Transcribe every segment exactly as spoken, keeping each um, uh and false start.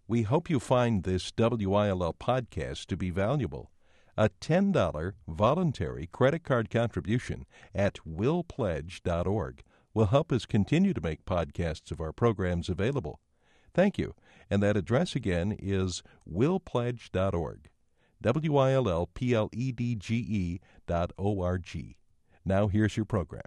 We hope you find this W I L L podcast to be valuable. A ten dollars voluntary credit card contribution at will pledge dot org will help us continue to make podcasts of our programs available. Thank you. And that address again is will pledge dot org. W I L L P L E D G E dot O R G. Now here's your program.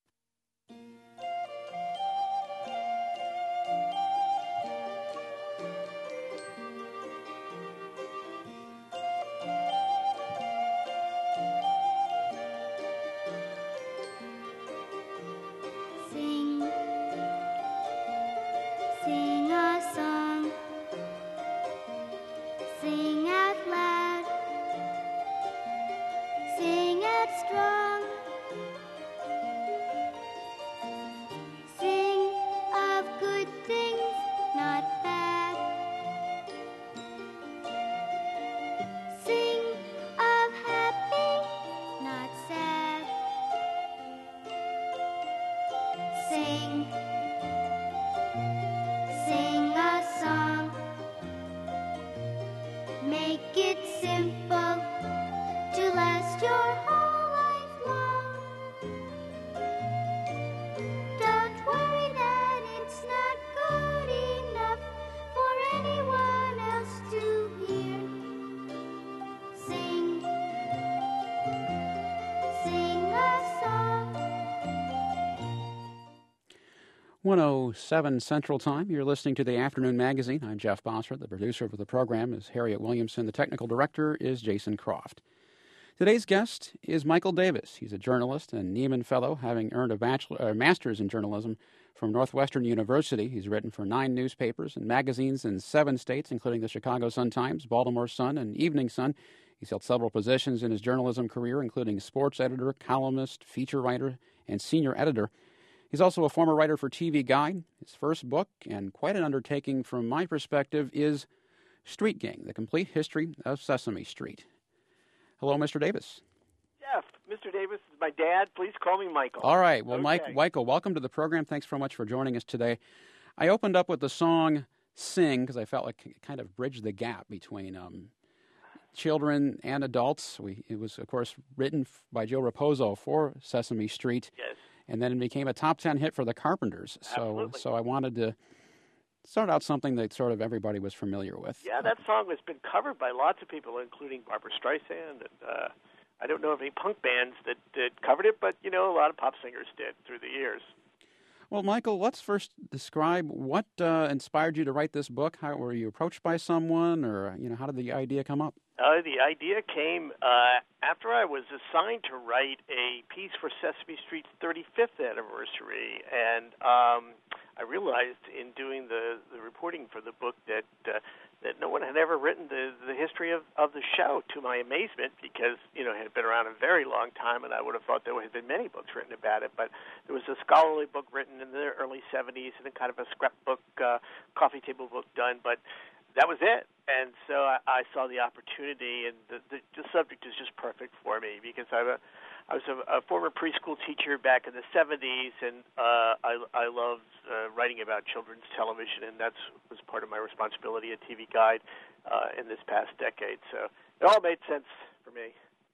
one oh seven Central Time. You're listening to the Afternoon Magazine. I'm Jeff Bossert. The producer of the program is Harriet Williamson. The technical director is Jason Croft. Today's guest is Michael Davis. He's a journalist and Nieman Fellow, having earned a bachelor, uh, master's in journalism from Northwestern University. He's written for nine newspapers and magazines in seven states, including the Chicago Sun-Times, Baltimore Sun, and Evening Sun. He's held several positions in his journalism career, including sports editor, columnist, feature writer, and senior editor. He's also a former writer for T V Guide. His first book, and quite an undertaking from my perspective, is Street Gang, The Complete History of Sesame Street. Hello, Mister Davis. Jeff, Mister Davis is my dad. Please call me Michael. All right. Well, okay. Mike, Michael, welcome to the program. Thanks so much for joining us today. I opened up with the song Sing because I felt like it kind of bridged the gap between um, children and adults. We, it was, of course, written by Joe Raposo for Sesame Street. Yes. And then it became a top ten hit for the Carpenters. So, Absolutely. so I wanted to start out something that sort of everybody was familiar with. Yeah, that song has been covered by lots of people, including Barbra Streisand. And uh, I don't know of any punk bands that, that covered it, but, you know, a lot of pop singers did through the years. Well, Michael, let's first describe what uh, inspired you to write this book. How were you approached by someone, or you know, how did the idea come up? Uh, the idea came uh, after I was assigned to write a piece for Sesame Street's thirty-fifth anniversary, and um, I realized in doing the, the reporting for the book that uh, that no one had ever written the, the history of, of the show, to my amazement, because, you know, it had been around a very long time, and I would have thought there had been many books written about it. But there was a scholarly book written in the early seventies and then kind of a scrapbook, uh, coffee table book done, but that was it. And so I, I saw the opportunity, and the, the, the subject is just perfect for me because I'm a, I was a, a former preschool teacher back in the seventies, and uh, I, I loved uh, writing about children's television, and that was part of my responsibility at T V Guide uh, in this past decade. So it all made sense for me.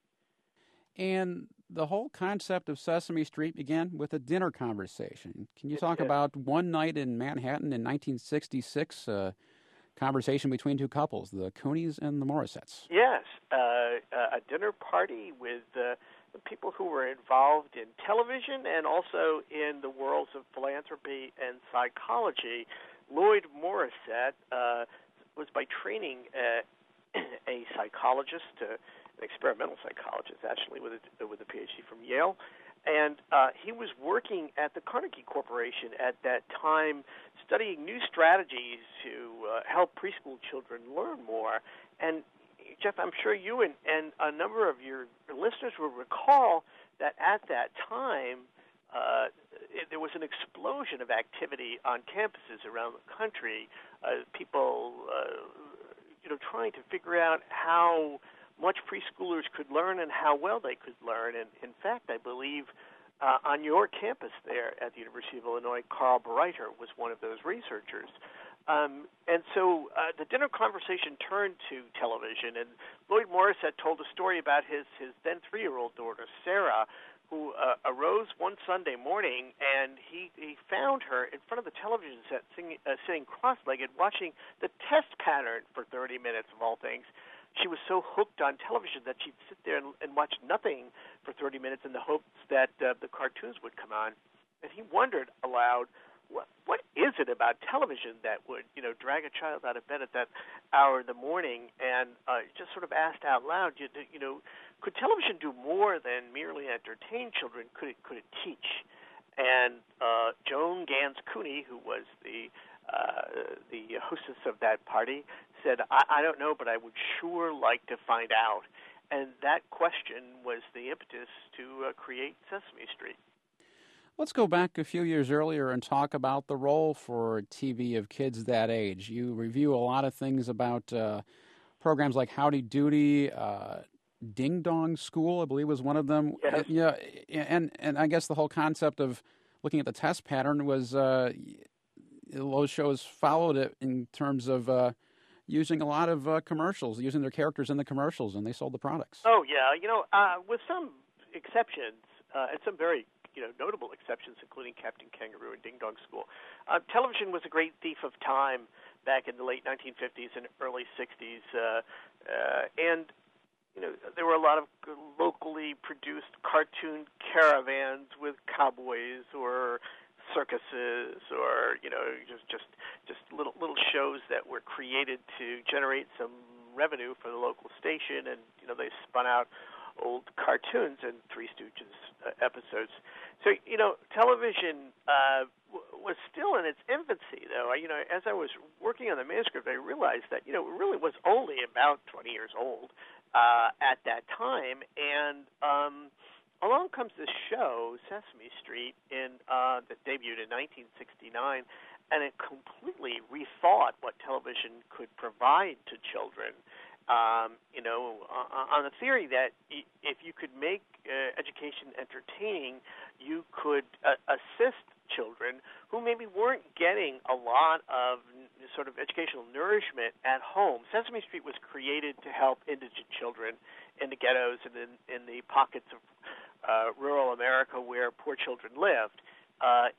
And the whole concept of Sesame Street began with a dinner conversation. Can you It talk did. about one night in Manhattan in nineteen sixty-six, a conversation between two couples, the Coonies and the Morissettes? Yes, uh, a dinner party with uh, the people who were involved in television and also in the worlds of philanthropy and psychology. Lloyd Morissette uh, was by training uh, a psychologist, uh, an experimental psychologist, actually, with a, with a P H D from Yale. And uh, he was working at the Carnegie Corporation at that time, studying new strategies to uh, help preschool children learn more. And, Jeff, I'm sure you and, and a number of your listeners will recall that at that time, uh, it, there was an explosion of activity on campuses around the country, uh, people, uh, you know, trying to figure out how much preschoolers could learn and how well they could learn. And, in fact, I believe uh, on your campus there at the University of Illinois, Carl Breiter was one of those researchers. Um, and so uh, the dinner conversation turned to television, and Lloyd Morris had told a story about his, his then three-year-old daughter, Sarah, who uh, arose one Sunday morning, and he, he found her in front of the television set singing, uh, sitting cross-legged watching the test pattern for thirty minutes, of all things. She was so hooked on television that she'd sit there and, and watch nothing for thirty minutes in the hopes that uh, the cartoons would come on. And he wondered aloud, what what is it about television that would, you know, drag a child out of bed at that hour in the morning? And uh, just sort of asked out loud, you, you know, could television do more than merely entertain children? Could it could it teach? And uh, Joan Gans Cooney, who was the uh, the hostess of that party, said, I, I don't know, but I would sure like to find out. And that question was the impetus to uh, create Sesame Street. Let's go back a few years earlier and talk about the role for T V of kids that age. You review a lot of things about uh, programs like Howdy Doody, uh, Ding Dong School, I believe was one of them. Yes. Yeah, and, and I guess the whole concept of looking at the test pattern was uh, those shows followed it in terms of uh, using a lot of uh, commercials, using their characters in the commercials, and they sold the products. Oh, yeah. You know, uh, with some exceptions, uh, and some very you know, notable exceptions, including Captain Kangaroo and Ding Dong School. Uh, television was a great thief of time back in the late nineteen fifties and early sixties, uh, uh, and you know there were a lot of locally produced cartoon caravans with cowboys or circuses, or you know just just just little little shows that were created to generate some revenue for the local station, and you know they spun out old cartoons and Three Stooges uh, episodes. So, you know, television uh, w- was still in its infancy, though. I, you know, as I was working on the manuscript, I realized that, you know, it really was only about twenty years old uh, at that time. And um, along comes this show, Sesame Street, in uh, that debuted in nineteen sixty-nine, and it completely rethought what television could provide to children. Um, you know, uh, on the theory that y- if you could make uh, education entertaining, you could uh, assist children who maybe weren't getting a lot of n- sort of educational nourishment at home. Sesame Street was created to help indigent children in the ghettos and in, in the pockets of uh, rural America where poor children lived. Uh,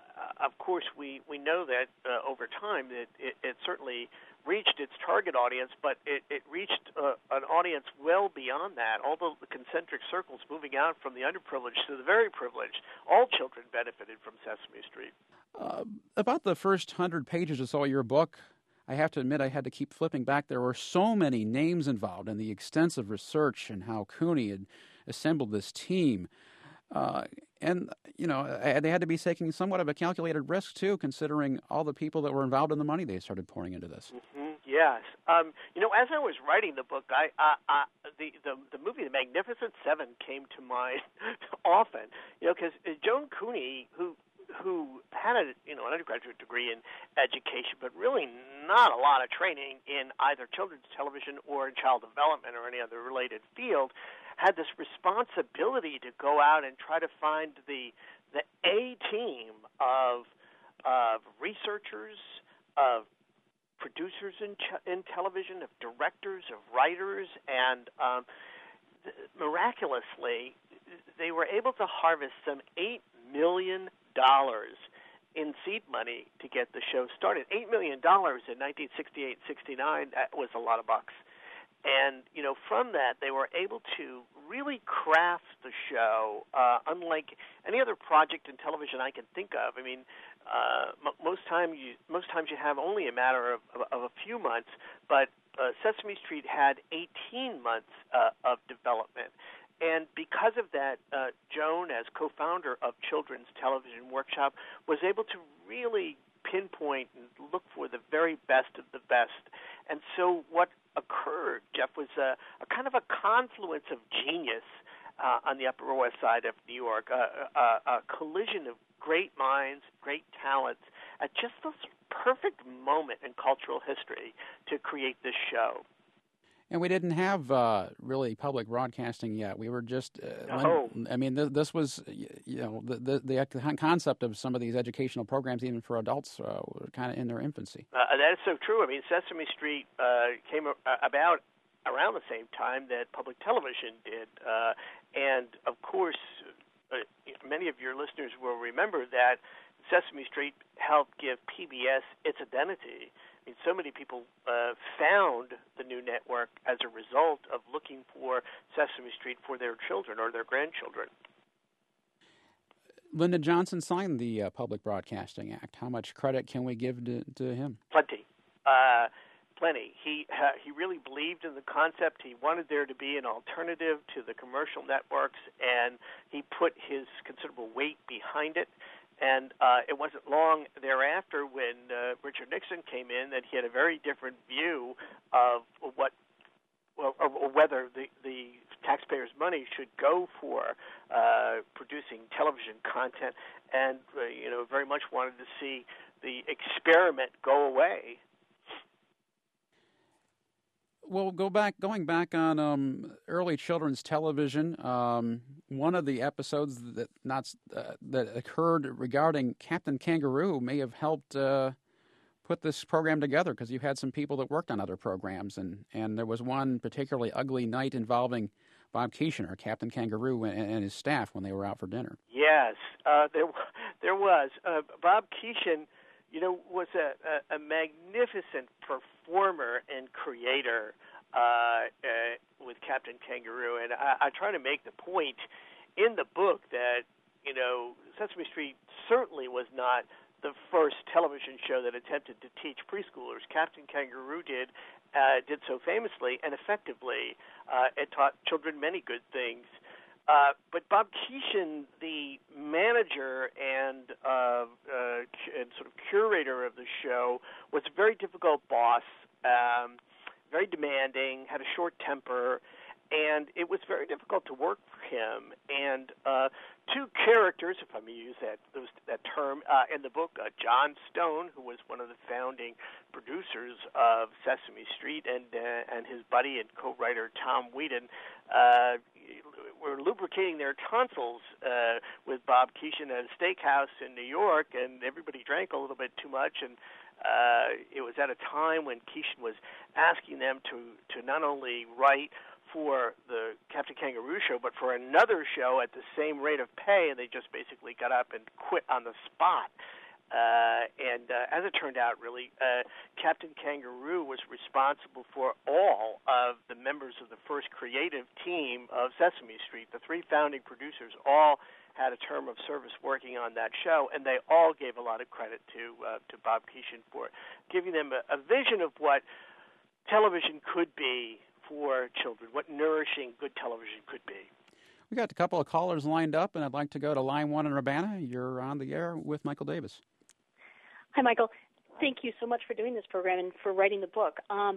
of course, we, we know that uh, over time that it, it certainly reached its target audience, but it, it reached uh, an audience well beyond that. All the concentric circles moving out from the underprivileged to the very privileged, all children benefited from Sesame Street. Uh, about the first hundred pages or so of your book, I have to admit I had to keep flipping back. There were so many names involved in the extensive research and how Cooney had assembled this team. Uh, and, you know, they had to be taking somewhat of a calculated risk, too, considering all the people that were involved in the money they started pouring into this. Mm-hmm. Yes. Um, you know, as I was writing the book, I, I, I the, the the movie The Magnificent Seven came to mind often, you know, because Joan Cooney, who who had a, you know, an undergraduate degree in education, but really not a lot of training in either children's television or in child development or any other related field, had this responsibility to go out and try to find the the A team of of researchers, of producers in ch- in television, of directors, of writers, and um, th- miraculously, they were able to harvest some eight million dollars in seed money to get the show started. Eight million dollars in nineteen sixty-eight sixty-nine, that was a lot of bucks. And, you know, from that, they were able to really craft the show, uh, unlike any other project in television I can think of. I mean, uh, m- most time you most times you have only a matter of, of, of a few months, but uh, Sesame Street had eighteen months uh, of development. And because of that, uh, Joan, as co-founder of Children's Television Workshop, was able to really pinpoint and look for the very best of the best. And so what occurred, Jeff, was a, a kind of a confluence of genius uh, on the Upper West Side of New York, a, a, a collision of great minds, great talents, at just this perfect moment in cultural history to create this show. And we didn't have uh, really public broadcasting yet. We were just, uh, no. when, I mean, th- this was, you know, the, the the concept of some of these educational programs, even for adults, uh, were kind of in their infancy. Uh, that is so true. I mean, Sesame Street uh, came about around the same time that public television did. Uh, and, of course, uh, many of your listeners will remember that Sesame Street helped give P B S its identity. I mean, so many people uh, found the new network as a result of looking for Sesame Street for their children or their grandchildren. Lyndon Johnson signed the uh, Public Broadcasting Act. How much credit can we give to, to him? Plenty. Uh, plenty. He uh, he really believed in the concept. He wanted there to be an alternative to the commercial networks, and he put his considerable weight behind it. And uh, it wasn't long thereafter when uh, Richard Nixon came in that he had a very different view of what, well, or, or whether the, the taxpayers' money should go for uh, producing television content, and uh, you know, very much wanted to see the experiment go away. Well, go back, going back on um, early children's television. Um, one of the episodes that not uh, that occurred regarding Captain Kangaroo may have helped uh, put this program together, because you had some people that worked on other programs, and, and there was one particularly ugly night involving Bob Keeshan, Captain Kangaroo, and, and his staff when they were out for dinner. Yes, uh, there there was uh, Bob Keeshan. You know, was a, a, a magnificent performer and creator uh, uh, with Captain Kangaroo. And I, I try to make the point in the book that, you know, Sesame Street certainly was not the first television show that attempted to teach preschoolers. Captain Kangaroo did, uh, did so famously and effectively. Uh, it taught children many good things. Uh, but Bob Keeshan, the manager and, uh, uh, and sort of curator of the show, was a very difficult boss, um, very demanding, had a short temper, and it was very difficult to work for him. And uh, two characters, if I may use that those, that term, uh, in the book, uh, John Stone, who was one of the founding producers of Sesame Street, and uh, and his buddy and co-writer Tom Whedon, uh, were lubricating their tonsils uh, with Bob Keeshan at a steakhouse in New York, and everybody drank a little bit too much, and uh, it was at a time when Keeshan was asking them to, to not only write for the Captain Kangaroo show, but for another show at the same rate of pay, and they just basically got up and quit on the spot. Uh, and uh, as it turned out, really, uh, Captain Kangaroo was responsible for all of the members of the first creative team of Sesame Street. The three founding producers all had a term of service working on that show, and they all gave a lot of credit to uh, to Bob Keeshan for giving them a, a vision of what television could be for children, what nourishing good television could be. We got a couple of callers lined up, and I'd like to go to line one in Urbana. You're on the air with Michael Davis. Hi, Michael. Thank you so much for doing this program and for writing the book. Um,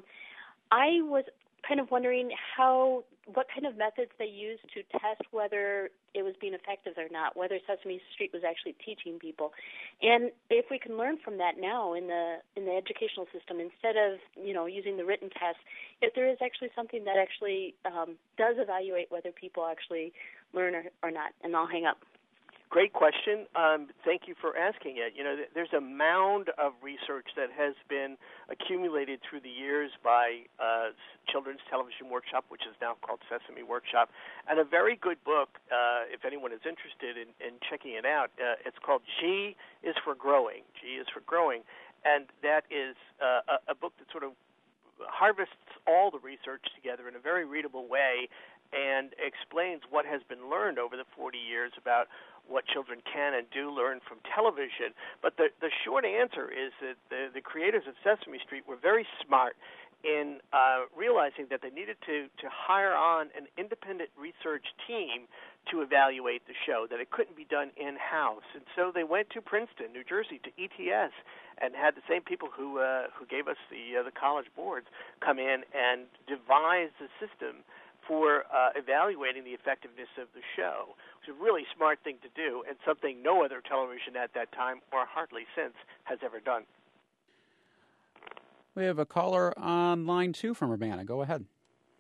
I was kind of wondering how, what kind of methods they used to test whether it was being effective or not, whether Sesame Street was actually teaching people, and if we can learn from that now in the in the educational system, instead of you know using the written test, if there is actually something that actually um, does evaluate whether people actually learn or, or not. And I'll hang up. Great question. Um, thank you for asking it. You know, there's a mound of research that has been accumulated through the years by uh, Children's Television Workshop, which is now called Sesame Workshop, and a very good book, uh, if anyone is interested in, in checking it out. Uh, it's called G is for Growing. G is for Growing. And that is uh, a, a book that sort of harvests all the research together in a very readable way and explains what has been learned over the forty years about what children can and do learn from television. But the, the short answer is that the, the creators of Sesame Street were very smart in uh, realizing that they needed to, to hire on an independent research team to evaluate the show, that it couldn't be done in-house. And so they went to Princeton, New Jersey, to E T S, and had the same people who uh, who gave us the, uh, the college boards come in and devise the system for uh, evaluating the effectiveness of the show. It was a really smart thing to do, and something no other television at that time, or hardly since, has ever done. We have a caller on line two from Urbana. Go ahead.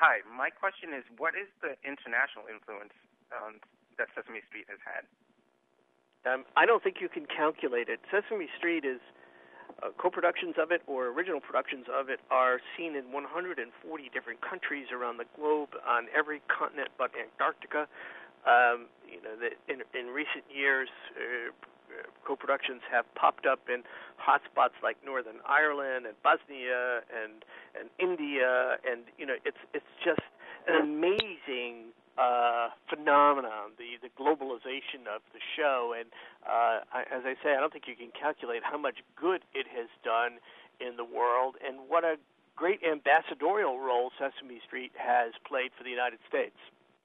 hi. My question is, what is the international influence um, that Sesame Street has had? Um, I don't think you can calculate it. Sesame Street is uh, co-productions of it or original productions of it are seen in one hundred forty different countries around the globe on every continent but Antarctica. Um, you know, the, in, in recent years, uh, co-productions have popped up in hotspots like Northern Ireland and Bosnia and and India, and you know, it's it's just an amazing uh, phenomenon, the the globalization of the show. And uh, I, as I say, I don't think you can calculate how much good it has done in the world, and what a great ambassadorial role Sesame Street has played for the United States.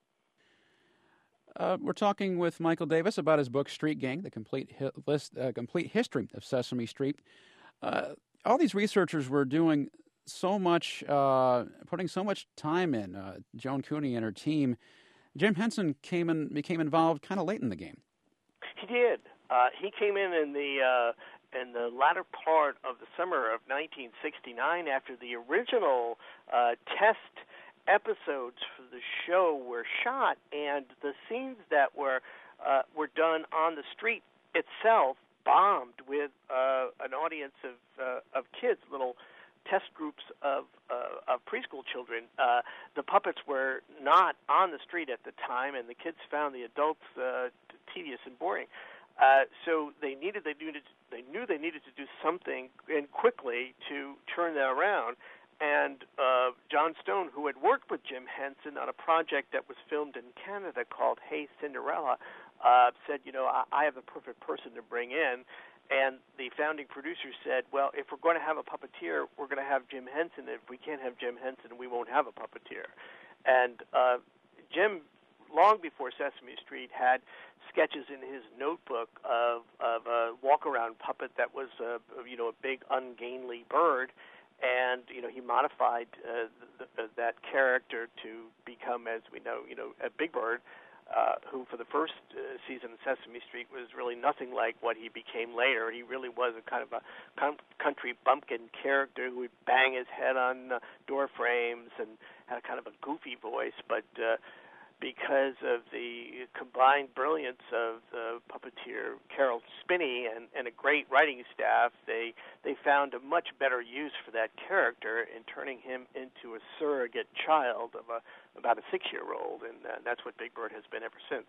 Uh, we're talking with Michael Davis about his book Street Gang: The Complete Hi- List, uh, Complete History of Sesame Street. Uh, all these researchers were doing so much, uh, putting so much time in. Uh, Joan Cooney and her team. Jim Henson came and became involved kind of late in the game. He did. Uh, he came in in the uh, in the latter part of the summer of nineteen sixty-nine after the original uh, test episodes for the show were shot, and the scenes that were uh, were done on the street itself bombed with uh, an audience of uh, of kids, little test groups of uh, of preschool children. Uh, the puppets were not on the street at the time, and the kids found the adults uh, tedious and boring. Uh, so they needed they needed they knew they needed to do something and quickly to turn that around. And uh, John Stone, who had worked with Jim Henson on a project that was filmed in Canada called Hey Cinderella, uh, said, you know, I, I have the perfect person to bring in. And the founding producer said, well, if we're going to have a puppeteer, we're going to have Jim Henson. If we can't have Jim Henson, we won't have a puppeteer. And uh, Jim, long before Sesame Street, had sketches in his notebook of, of a walk-around puppet that was, uh, you know, a big ungainly bird. And you know, he modified uh, the, the, that character to become, as we know, you know, a Big Bird, uh, who for the first uh, season of Sesame Street was really nothing like what he became later. He really was a kind of a country bumpkin character who would bang his head on uh, door frames and had a kind of a goofy voice, but uh, because of the combined brilliance of the puppeteer Carol Spinney and, and a great writing staff, they they found a much better use for that character in turning him into a surrogate child of a about a six-year-old, and uh, that's what Big Bird has been ever since.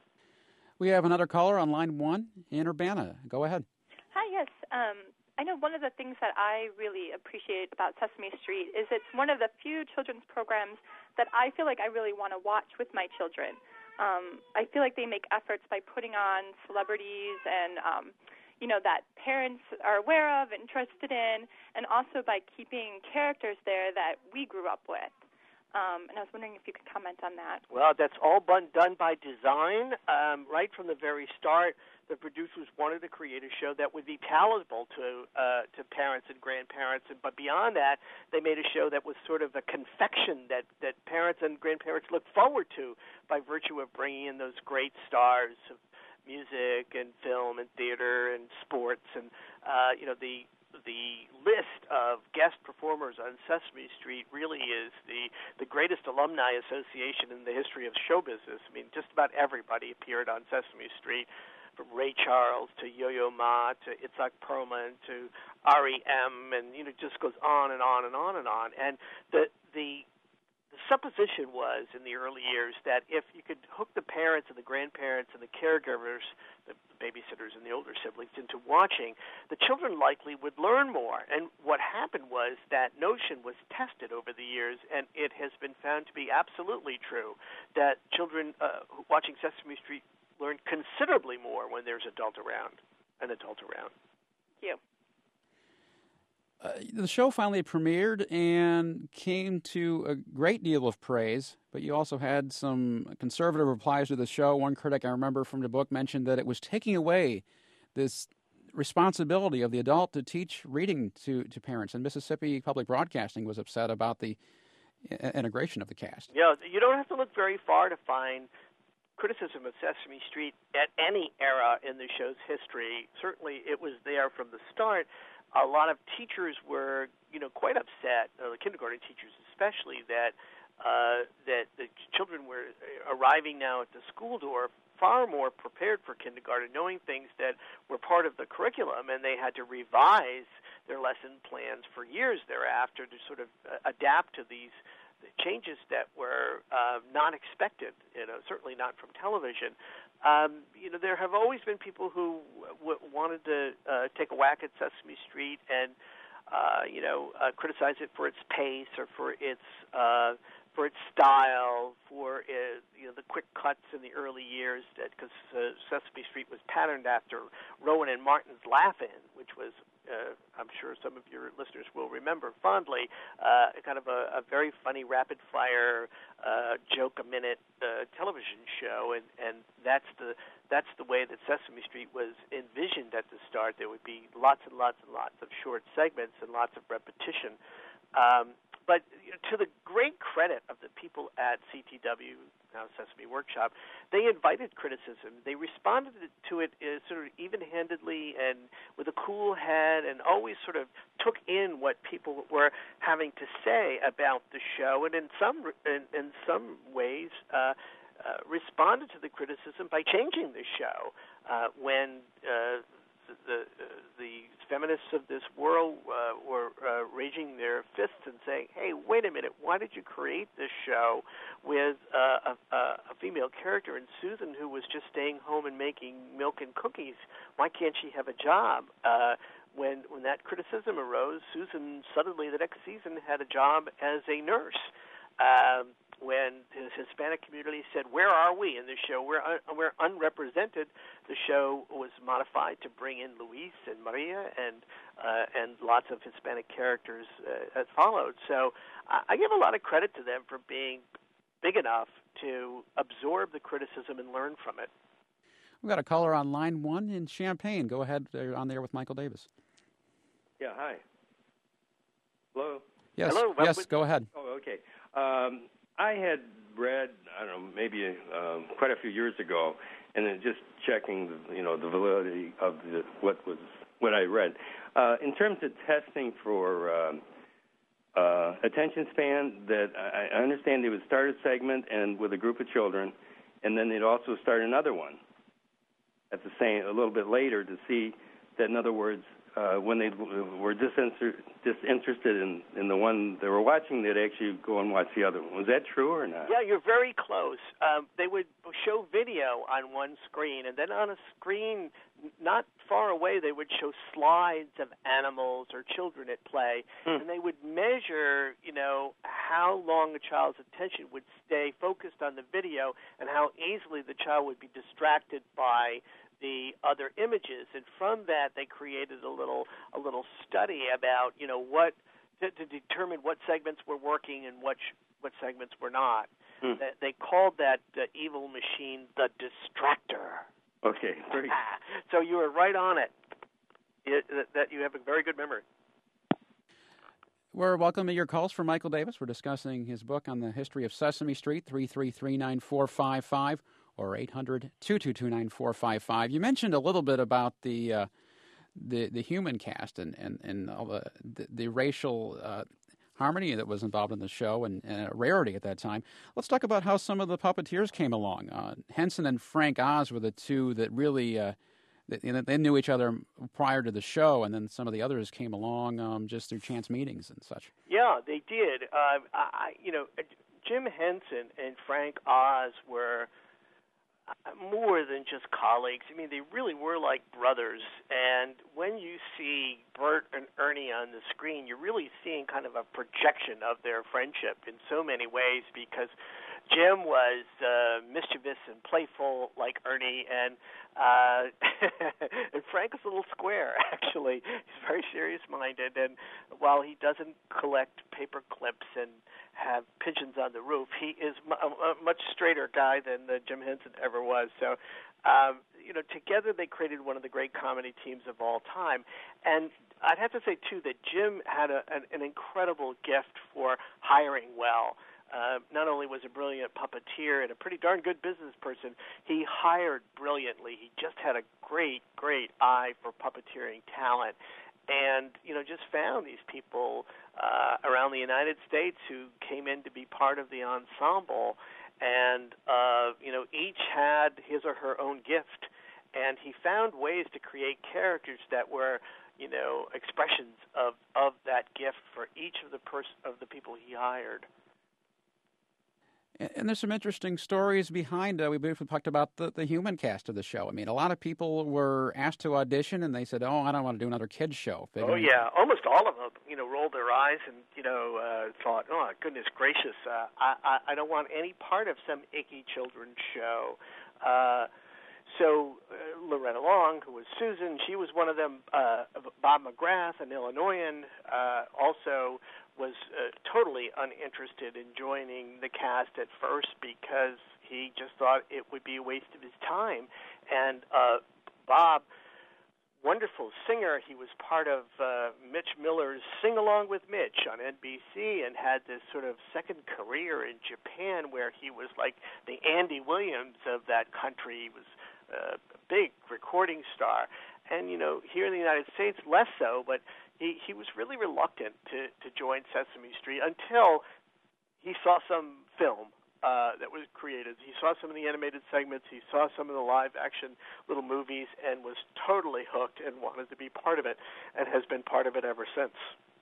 We have another caller on line one in Urbana. Go ahead. Hi, yes. Um, I know one of the things that I really appreciate about Sesame Street is it's one of the few children's programs that I feel like I really want to watch with my children. Um, I feel like they make efforts by putting on celebrities and, um, you know, that parents are aware of, interested in, and also by keeping characters there that we grew up with. Um, and I was wondering if you could comment on that. Well, that's all been done by design. Um, right from the very start, the producers wanted to create a show that would be palatable to uh, to parents and grandparents. And, but beyond that, they made a show that was sort of a confection that, that parents and grandparents looked forward to by virtue of bringing in those great stars of music and film and theater and sports. And, uh, you know, the the list of guest performers on Sesame Street really is the, the greatest alumni association in the history of show business. I mean, just about everybody appeared on Sesame Street, from Ray Charles to Yo-Yo Ma to Itzhak Perlman to R E M, and, you know, it just goes on and on and on and on. And the the The supposition was in the early years that if you could hook the parents and the grandparents and the caregivers, the babysitters and the older siblings, into watching, the children likely would learn more. And what happened was that notion was tested over the years, and it has been found to be absolutely true, that children uh, watching Sesame Street learn considerably more when there's adult around, an adult around. Thank you. Uh, the show finally premiered and came to a great deal of praise, but you also had some conservative replies to the show. One critic I remember from the book mentioned that it was taking away this responsibility of the adult to teach reading to, to parents, and Mississippi Public Broadcasting was upset about the integration of the cast. Yeah, you don't have to look very far to find criticism of Sesame Street at any era in the show's history. Certainly it was there from the start. A lot of teachers were, you know, quite upset, uh, the kindergarten teachers especially, that uh, that the children were arriving now at the school door far more prepared for kindergarten, knowing things that were part of the curriculum, and they had to revise their lesson plans for years thereafter to sort of uh, adapt to these changes that were uh, not expected, you know, certainly not from television. Um, you know, there have always been people who w- wanted to uh, take a whack at Sesame Street and, uh, you know, uh, criticize it for its pace or for its uh, for its style, for uh, you know the quick cuts in the early years, because uh, Sesame Street was patterned after Rowan and Martin's Laugh-In, which was, uh, I'm sure some of your listeners will remember fondly, uh, kind of a, a very funny, rapid-fire, uh, joke-a-minute uh, television show, and, and that's the that's the way that Sesame Street was envisioned at the start. There would be lots and lots and lots of short segments and lots of repetition. Um, But you know, to the great credit of the people at C T W, now Sesame Workshop, they invited criticism. They responded to it uh, sort of even-handedly and with a cool head, and always sort of took in what people were having to say about the show, and in some in, in some ways uh, uh, responded to the criticism by changing the show uh, when. Uh, The, the the feminists of this world uh, were uh, raising their fists and saying, "Hey, wait a minute! Why did you create this show with uh, a, a female character in Susan who was just staying home and making milk and cookies? Why can't she have a job?" Uh, when when that criticism arose, Susan suddenly the next season had a job as a nurse. Um, when the Hispanic community said, "Where are we in this show? We're un- we're unrepresented," the show was modified to bring in Luis and Maria and uh, and lots of Hispanic characters uh, that followed. So I-, I give a lot of credit to them for being big enough to absorb the criticism and learn from it. We've got a caller on line one in Champaign. Go ahead, uh, on there with Michael Davis. Yeah, hi. Hello? Yes, Hello, yes, with- go ahead. Oh, okay. Um, I had read, I don't know, maybe um, quite a few years ago, and then just checking, the, you know, the validity of the, what was what I read. Uh, in terms of testing for um, uh, attention span, that I, I understand they would start a segment and with a group of children, and then they'd also start another one at the same a little bit later to see that, in other words, uh, when they were disinter- disinterested in, in the one they were watching, they'd actually go and watch the other one. Was that true or not? Yeah, you're very close. Um, they would show video on one screen, and then on a screen not far away, they would show slides of animals or children at play, hmm. and they would measure, you know, how long a child's attention would stay focused on the video and how easily the child would be distracted by the other images. And from that, they created a little a little study about, you know, what to, to determine what segments were working and what what segments were not. Hmm. They, they called that uh, evil machine the distractor. Okay, great. So you were right on it. it. That you have a very good memory. We're welcoming your calls for Michael Davis. We're discussing his book on the history of Sesame Street, three three three, nine four five five or eight hundred, two two two, nine four five five. You mentioned a little bit about the uh, the, the human cast and, and, and all the, the, the racial uh, harmony that was involved in the show, and, and a rarity at that time. Let's talk about how some of the puppeteers came along. Uh, Henson and Frank Oz were the two that really uh, they, you know, they knew each other prior to the show, and then some of the others came along um, just through chance meetings and such. Yeah, they did. Uh, I, you know, Jim Henson and Frank Oz were more than just colleagues. I mean, they really were like brothers. And when you see Bert and Ernie on the screen, you're really seeing kind of a projection of their friendship in so many ways, because Jim was uh, mischievous and playful like Ernie, and uh, and Frank is a little square, actually. He's very serious-minded, and while he doesn't collect paper clips and have pigeons on the roof, he is a, a much straighter guy than uh, Jim Henson ever was. So, um, you know, together they created one of the great comedy teams of all time. And I'd have to say, too, that Jim had a, an, an incredible gift for hiring well. Uh, not only was a brilliant puppeteer and a pretty darn good business person, he hired brilliantly. He just had a great, great eye for puppeteering talent. and, you know, just found these people uh, around the United States who came in to be part of the ensemble, and, uh, you know, each had his or her own gift, and he found ways to create characters that were, you know, expressions of, of that gift for each of the pers- of the people he hired. And there's some interesting stories behind, uh, we briefly talked about the, the human cast of the show. I mean, a lot of people were asked to audition, and they said, oh, I don't want to do another kid's show. Oh, yeah. Almost all of them, you know, rolled their eyes and, you know, uh, thought, oh, goodness gracious, uh, I, I, I don't want any part of some icky children's show. Uh, so uh, Loretta Long, who was Susan, she was one of them. Uh, Bob McGrath, an Illinoisan, uh, also was uh, totally uninterested in joining the cast at first because he just thought it would be a waste of his time. And uh, Bob, wonderful singer, he was part of uh, Mitch Miller's Sing Along with Mitch on N B C and had this sort of second career in Japan where he was like the Andy Williams of that country. He was uh, a big recording star. And, you know, here in the United States, less so, but He, he was really reluctant to, to join Sesame Street until he saw some film uh, that was created. He saw some of the animated segments. He saw some of the live-action little movies and was totally hooked and wanted to be part of it and has been part of it ever since.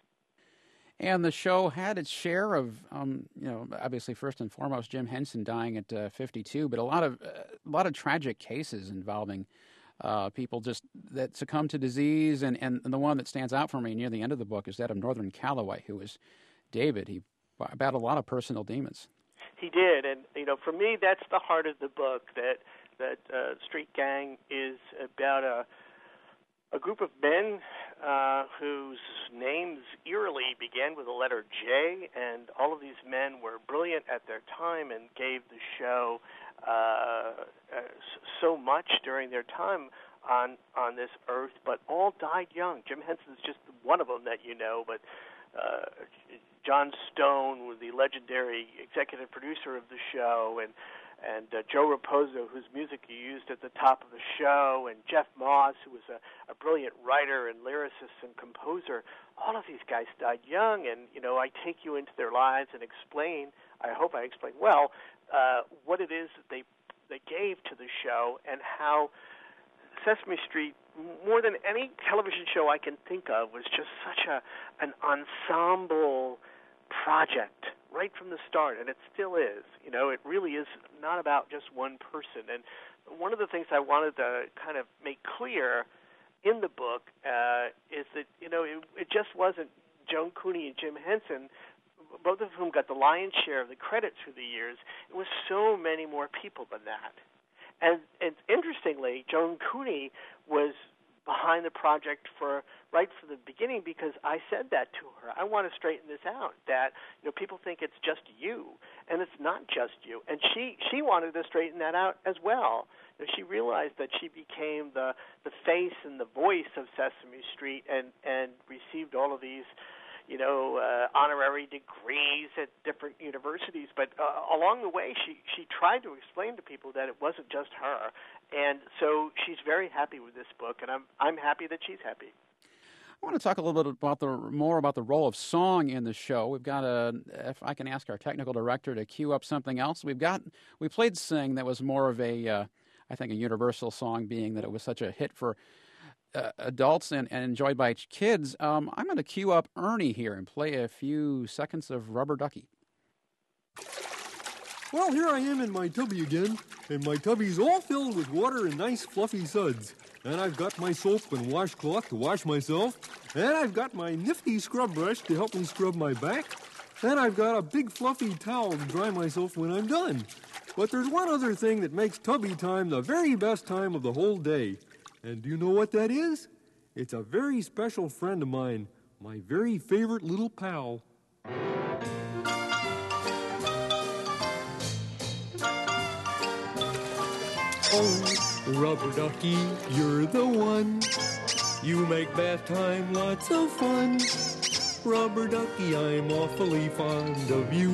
And the show had its share of, um, you know, obviously first and foremost Jim Henson dying at uh, fifty-two, but a lot of uh, a lot of tragic cases involving Uh, people just that succumb to disease, and, and, and the one that stands out for me near the end of the book is that of Northern Calloway, who was David. He battled a lot of personal demons. He did, and you know, for me, that's the heart of the book. That that uh, Street Gang is about a a group of men uh, whose names eerily began with the letter J, and all of these men were brilliant at their time and gave the show uh, uh, so much during their time on on this earth, but all died young. Jim Henson's just one of them that you know, but uh, John Stone was the legendary executive producer of the show, and and uh, Joe Raposo, whose music he used at the top of the show, and Jeff Moss, who was a, a brilliant writer and lyricist and composer. All of these guys died young, and, you know, I take you into their lives and explain, I hope I explain well, uh, what it is that they, they gave to the show and how Sesame Street, more than any television show I can think of, was just such a an ensemble project right from the start, and it still is. You know, it really is not about just one person. And one of the things I wanted to kind of make clear in the book uh, is that, you know, it, it just wasn't Joan Cooney and Jim Henson, both of whom got the lion's share of the credit through the years. It was so many more people than that. And, and interestingly, Joan Cooney was behind the project for right from the beginning because I said that to her. I want to straighten this out, that, you know, people think it's just you, and it's not just you. And she, she wanted to straighten that out as well. You know, she realized that she became the, the face and the voice of Sesame Street and, and received all of these, you know, uh, honorary degrees at different universities. But uh, along the way, she, she tried to explain to people that it wasn't just her. And so she's very happy with this book, and I'm I'm happy that she's happy. I want to talk a little bit about the more about the role of song in the show. We've got a, if I can ask our technical director to cue up something else. We've got, we played Sing, that was more of a, uh, I think, a universal song, being that it was such a hit for uh, adults and, and enjoyed by kids. Um, I'm going to cue up Ernie here and play a few seconds of Rubber Ducky. Well, here I am in my tubby again, and my tubby's all filled with water and nice fluffy suds. And I've got my soap and washcloth to wash myself, and I've got my nifty scrub brush to help me scrub my back, and I've got a big fluffy towel to dry myself when I'm done. But there's one other thing that makes tubby time the very best time of the whole day. And do you know what that is? It's a very special friend of mine, my very favorite little pal. Oh, Rubber Ducky, you're the one. You make bath time lots of fun. Rubber Ducky, I'm awfully fond of you.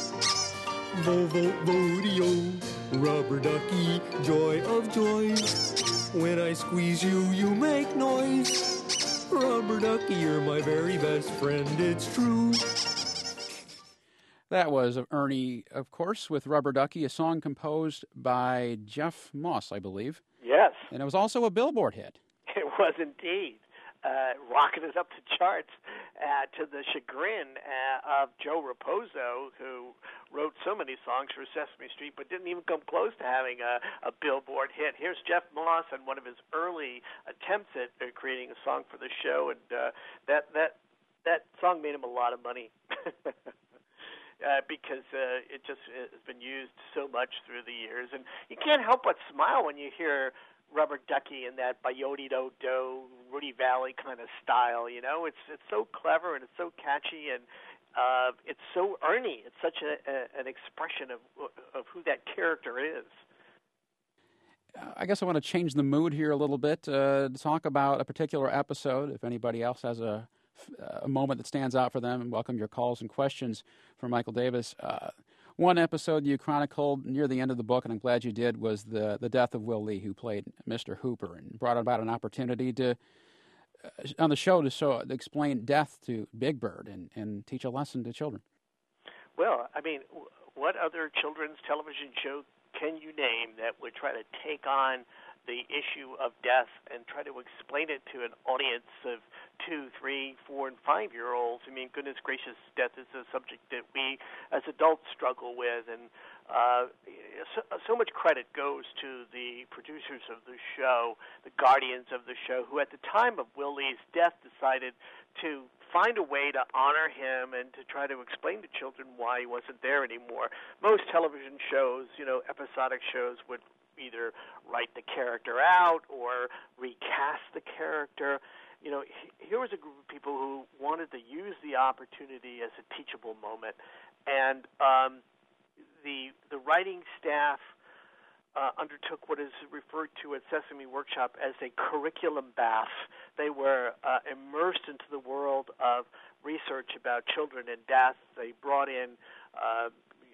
Vo-vo-vo-dee-o, Rubber Ducky, joy of joys. When I squeeze you, you make noise. Rubber ducky, you're my very best friend, it's true. That was Ernie, of course, with Rubber Ducky, a song composed by Jeff Moss, I believe. Yes. And it was also a Billboard hit. It was indeed. Uh, rocketed up the charts uh, to the chagrin uh, of Joe Raposo, who wrote so many songs for Sesame Street, but didn't even come close to having a, a Billboard hit. Here's Jeff Moss and one of his early attempts at uh, creating a song for the show, and uh, that that that song made him a lot of money. Uh, because uh, it just has been used so much through the years. And you can't help but smile when you hear Rubber Ducky in that Bayodi-Do-Do, Rudy Valley kind of style, you know? It's it's so clever and it's so catchy and uh, it's so Ernie. It's such a, a, an expression of of who that character is. I guess I want to change the mood here a little bit, uh, to talk about a particular episode. If anybody else has a a moment that stands out for them, and welcome your calls and questions for Michael Davis. Uh, one episode you chronicled near the end of the book, and I'm glad you did, was the, the death of Will Lee, who played Mister Hooper, and brought about an opportunity to uh, on the show to, show, to explain death to Big Bird and, and teach a lesson to children. Well, I mean, what other children's television show can you name that would try to take on the issue of death and try to explain it to an audience of two, three, four, and five-year-olds? I mean, goodness gracious, death is a subject that we as adults struggle with, and uh, so, so much credit goes to the producers of the show, the guardians of the show, who at the time of Will Lee's death decided to find a way to honor him and to try to explain to children why he wasn't there anymore. Most television shows, you know, episodic shows, would either write the character out or recast the character. You know, here was a group of people who wanted to use the opportunity as a teachable moment, and um, the the writing staff uh, undertook what is referred to at Sesame Workshop as a curriculum bath. They were uh, immersed into the world of research about children and death. They brought in uh,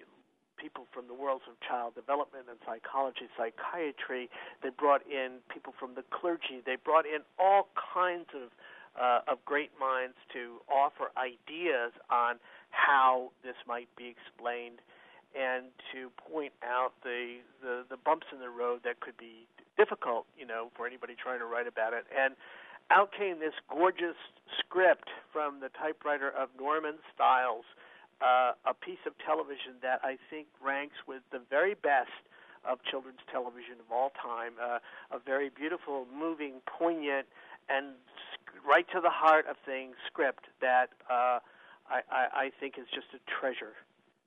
people from the worlds of child development and psychology, psychiatry. They brought in people from the clergy. They brought in all kinds of uh, of great minds to offer ideas on how this might be explained and to point out the, the, the bumps in the road that could be difficult, you know, for anybody trying to write about it. And out came this gorgeous script from the typewriter of Norman Stiles, Uh, a piece of television that I think ranks with the very best of children's television of all time, uh, a very beautiful, moving, poignant, and right to the heart of things script that uh, I, I, I think is just a treasure.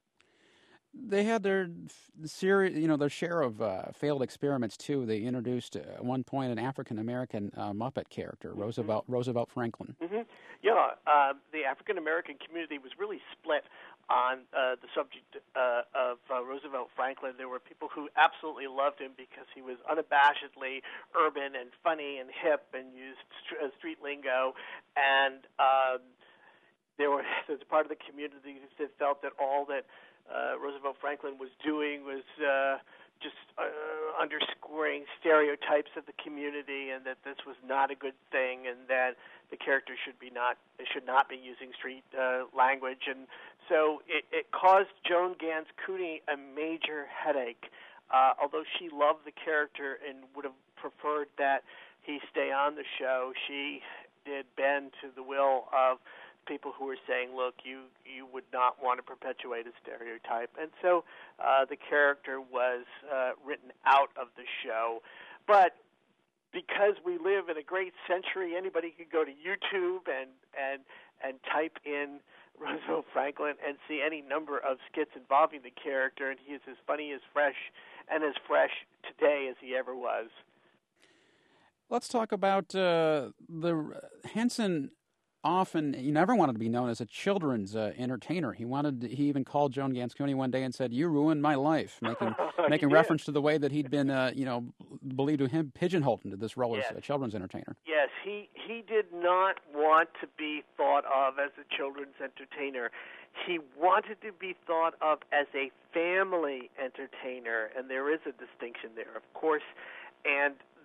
They had their series, you know, their share of uh, failed experiments too. They introduced uh, at one point an African American uh, Muppet character, mm-hmm. Roosevelt Roosevelt Franklin. Mm-hmm. Yeah, uh, the African American community was really split on uh, the subject uh, of uh, Roosevelt Franklin. There were people who absolutely loved him because he was unabashedly urban and funny and hip and used st- uh, street lingo, and um, there were there's a part of the community that felt that all that Uh, Roosevelt Franklin was doing was uh, just uh, underscoring stereotypes of the community, and that this was not a good thing, and that the character should be not should not be using street uh, language, and so it, it caused Joan Gans Cooney a major headache. Uh, although she loved the character and would have preferred that he stay on the show, she did bend to the will of people who were saying, look, you, you would not want to perpetuate a stereotype. And so uh, the character was uh, written out of the show. But because we live in a great century, anybody could go to YouTube and, and, and type in Roosevelt Franklin and see any number of skits involving the character, and he is as funny, as fresh, and as fresh today as he ever was. Let's talk about uh, the Henson. Often, he never wanted to be known as a children's uh, entertainer. He wanted. To, he even called Joan Gans Cooney one day and said, "You ruined my life," making making reference to the way that he'd been, uh, you know, believed to him pigeonholed into this role yes. as a children's entertainer. Yes, he he did not want to be thought of as a children's entertainer. He wanted to be thought of as a family entertainer, and there is a distinction there, of course. And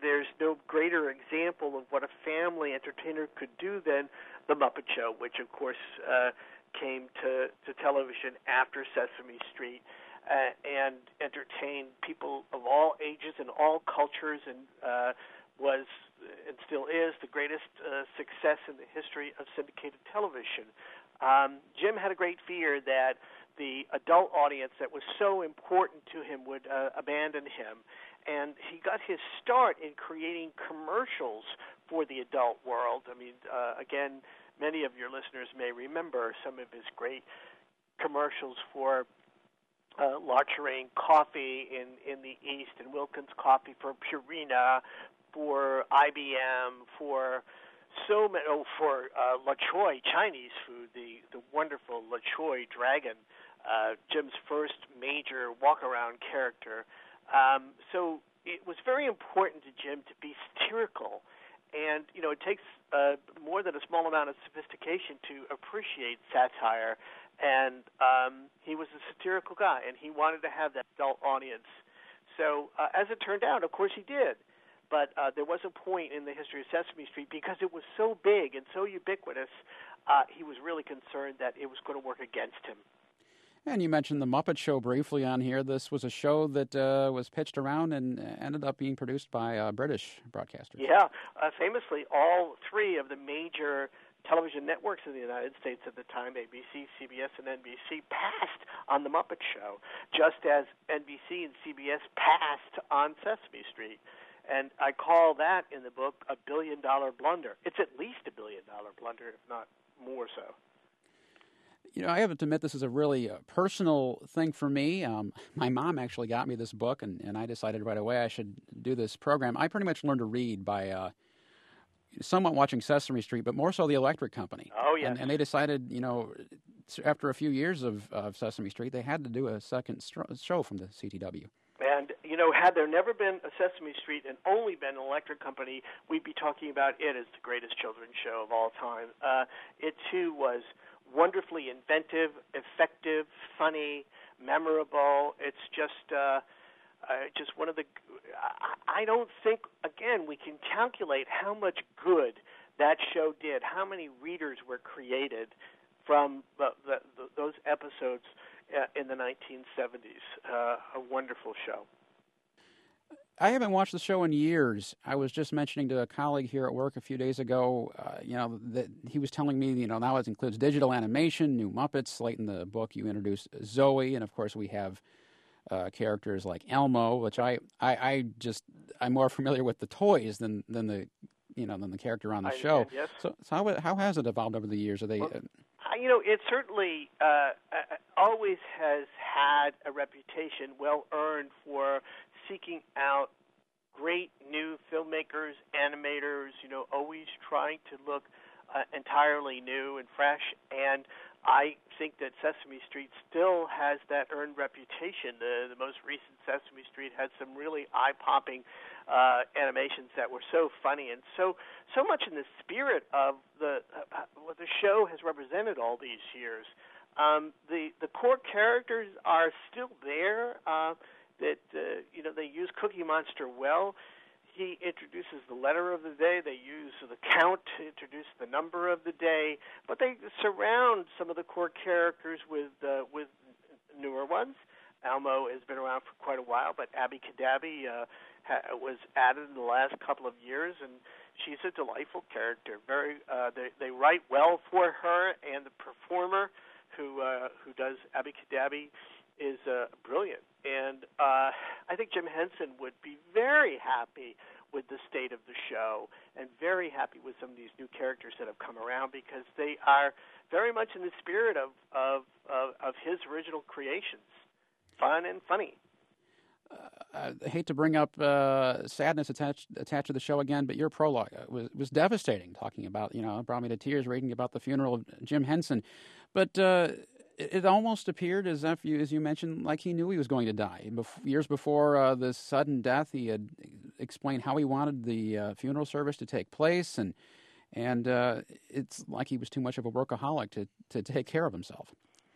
there's no greater example of what a family entertainer could do than The Muppet Show, which, of course, uh, came to, to television after Sesame Street uh, and entertained people of all ages and all cultures, and uh, was and still is the greatest uh, success in the history of syndicated television. Um, Jim had a great fear that the adult audience that was so important to him would uh, abandon him. And he got his start in creating commercials for the adult world. I mean, uh, again, many of your listeners may remember some of his great commercials for uh, Larcherine Coffee in, in the East and Wilkins Coffee for Purina, for I B M, for so many, oh, for uh, La Choy Chinese food, the, the wonderful La Choy Dragon, uh, Jim's first major walk-around character. Um, so it was very important to Jim to be satirical. And, you know, it takes uh, more than a small amount of sophistication to appreciate satire. And um, he was a satirical guy, and he wanted to have that adult audience. So uh, as it turned out, of course he did. But uh, there was a point in the history of Sesame Street, because it was so big and so ubiquitous, uh, he was really concerned that it was going to work against him. And you mentioned The Muppet Show briefly on here. This was a show that uh, was pitched around and ended up being produced by uh, British broadcasters. Yeah, uh, famously, all three of the major television networks in the United States at the time, A B C, C B S, and N B C, passed on The Muppet Show, just as N B C and C B S passed on Sesame Street. And I call that in the book a billion-dollar blunder. It's at least a billion-dollar blunder, if not more so. You know, I have to admit this is a really uh, personal thing for me. Um, my mom actually got me this book, and, and I decided right away I should do this program. I pretty much learned to read by uh, somewhat watching Sesame Street, but more so the Electric Company. Oh, yes. And, and they decided, you know, after a few years of, of Sesame Street, they had to do a second stro- show from the C T W. And, you know, had there never been a Sesame Street and only been an Electric Company, we'd be talking about it as the greatest children's show of all time. Uh, it, too, was wonderfully inventive, effective, funny, memorable. It's just uh, uh, just one of the – I don't think, again, we can calculate how much good that show did, how many readers were created from the, the, the, those episodes uh, in the nineteen seventies. Uh, a wonderful show. I haven't watched the show in years. I was just mentioning to a colleague here at work a few days ago, uh, you know, that he was telling me, you know, now it includes digital animation, new Muppets. Late in the book, you introduced Zoe, and of course we have uh, characters like Elmo, which I, I, I just I'm more familiar with the toys than, than the, you know, than the character on the I show. Did, yes. So, so how how has it evolved over the years? Are they? Well, uh, you know, it certainly uh, always has had a reputation, well earned, for seeking out great new filmmakers, animators, you know, always trying to look uh, entirely new and fresh. And I think that Sesame Street still has that earned reputation. The, the most recent Sesame Street had some really eye-popping uh, animations that were so funny and so so much in the spirit of the uh, what the show has represented all these years. Um, the the core characters are still there. Uh, that uh, you know they use Cookie Monster well. He introduces the letter of the day. They use the count to introduce the number of the day, but they surround some of the core characters with uh, with newer ones. Elmo has been around for quite a while, but Abby Cadabby uh, ha- was added in the last couple of years, and she's a delightful character. Very, uh, they, they write well for her, and the performer who uh, who does Abby Cadabby is uh, brilliant. And uh, I think Jim Henson would be very happy with the state of the show and very happy with some of these new characters that have come around, because they are very much in the spirit of, of, of, of his original creations, fun and funny. Uh, I hate to bring up uh, sadness attached attached to the show again, but your prologue was was devastating, talking about, you know, it brought me to tears reading about the funeral of Jim Henson. But uh, it, it almost appeared as if, you, as you mentioned, like he knew he was going to die. Bef- years before uh, this sudden death, he had explained how he wanted the uh, funeral service to take place, and and uh, it's like he was too much of a workaholic to, to take care of himself.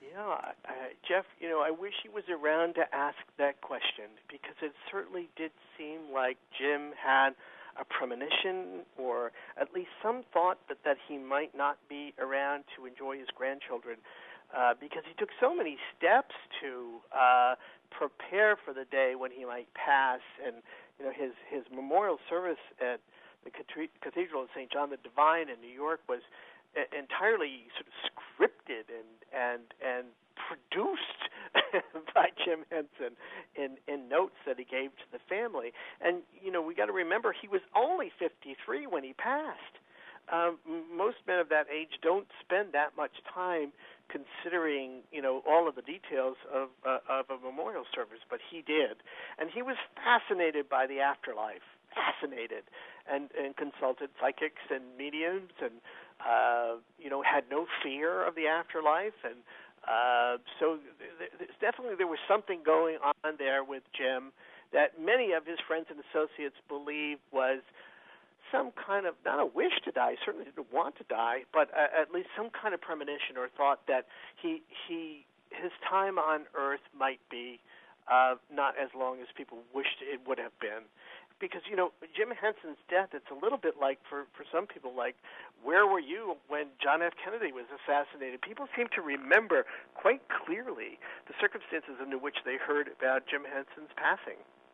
Yeah, uh, Jeff, you know, I wish he was around to ask that question, because it certainly did seem like Jim had a premonition, or at least some thought that, that he might not be around to enjoy his grandchildren, uh, because he took so many steps to uh, prepare for the day when he might pass. And, you know, his, his memorial service at the Cathedral of Saint John the Divine in New York was entirely sort of scripted and and and produced by Jim Henson in in notes that he gave to the family. And you know, we got to remember he was only fifty-three when he passed. Um, most men of that age don't spend that much time considering, you know, all of the details of uh, of a memorial service, but he did, and he was fascinated by the afterlife. Fascinated, and, and consulted psychics and mediums, and uh, you know, had no fear of the afterlife, and uh, so th- th- definitely there was something going on there with Jim that many of his friends and associates believed was some kind of, not a wish to die, certainly didn't want to die, but uh, at least some kind of premonition or thought that he he his time on Earth might be uh, not as long as people wished it would have been. Because, you know, Jim Henson's death, it's a little bit like, for, for some people, like, where were you when John F. Kennedy was assassinated? People seem to remember quite clearly the circumstances under which they heard about Jim Henson's passing.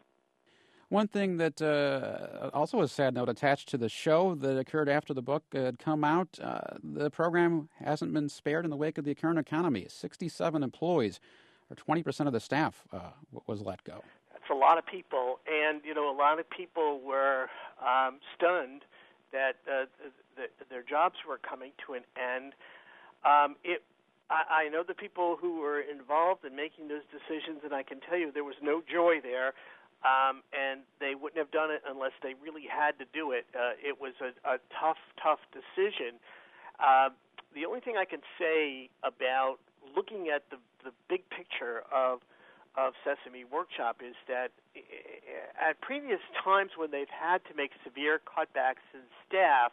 One thing that uh, also a sad note attached to the show that occurred after the book had come out, uh, the program hasn't been spared in the wake of the current economy. sixty-seven employees, or twenty percent of the staff, uh, was let go. It's a lot of people, and, you know, a lot of people were um, stunned that uh, the, their jobs were coming to an end. Um, it, I, I know the people who were involved in making those decisions, and I can tell you there was no joy there, um, and they wouldn't have done it unless they really had to do it. Uh, it was a, a tough, tough decision. Uh, the only thing I can say about looking at the, the big picture of of Sesame Workshop is that at previous times when they've had to make severe cutbacks in staff,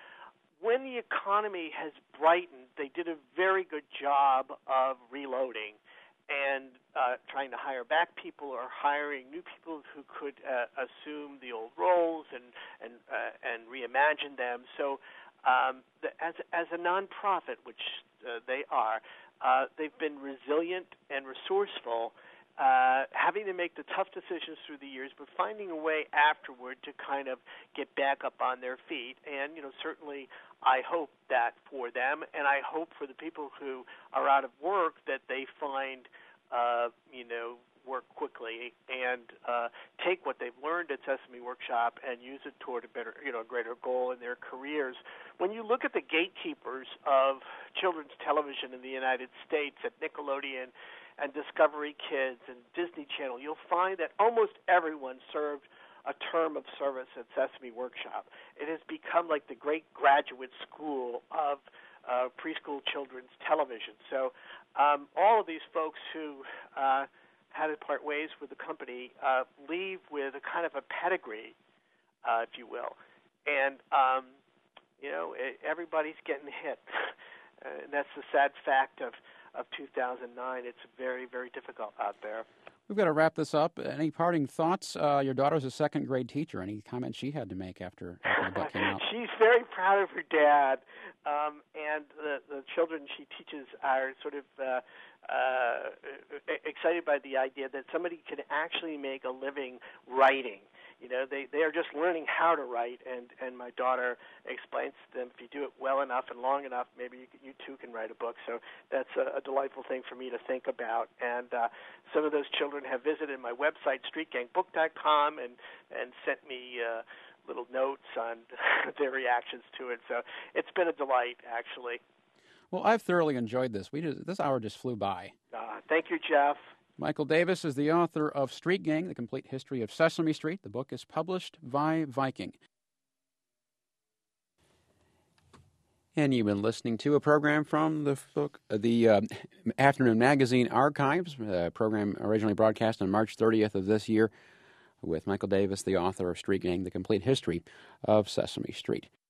when the economy has brightened, they did a very good job of reloading and uh, trying to hire back people or hiring new people who could uh, assume the old roles and and uh, and reimagine them. So um, the, as as a nonprofit, which uh, they are, uh, they've been resilient and resourceful. Uh, having to make the tough decisions through the years, but finding a way afterward to kind of get back up on their feet. And, you know, certainly I hope that for them, and I hope for the people who are out of work that they find, uh, you know, work quickly and uh, take what they've learned at Sesame Workshop and use it toward a better, you know, a greater goal in their careers. When you look at the gatekeepers of children's television in the United States at Nickelodeon and Discovery Kids and Disney Channel, you'll find that almost everyone served a term of service at Sesame Workshop. It has become like the great graduate school of uh, preschool children's television. So um, all of these folks who uh, had to part ways with the company uh, leave with a kind of a pedigree, uh, if you will. And, um, you know, it, everybody's getting hit. uh, and that's the sad fact of of two thousand nine. It's very, very difficult out there. We've got to wrap this up. Any parting thoughts? Uh, your daughter's a second grade teacher. Any comments she had to make after, after the book came out? She's very proud of her dad, um, and the, the children she teaches are sort of uh, uh, excited by the idea that somebody can actually make a living writing. You know, they, they are just learning how to write, and, and my daughter explains to them, if you do it well enough and long enough, maybe you, you too can write a book. So that's a, a delightful thing for me to think about. And uh, some of those children have visited my website, street gang book dot com, and, and sent me uh, little notes on their reactions to it. So it's been a delight, actually. Well, I've thoroughly enjoyed this. We just, this hour just flew by. Uh, thank you, Jeff. Michael Davis is the author of Street Gang, The Complete History of Sesame Street. The book is published by Viking. And you've been listening to a program from the book, uh, the uh, Afternoon Magazine Archives, a program originally broadcast on March thirtieth of this year with Michael Davis, the author of Street Gang, The Complete History of Sesame Street.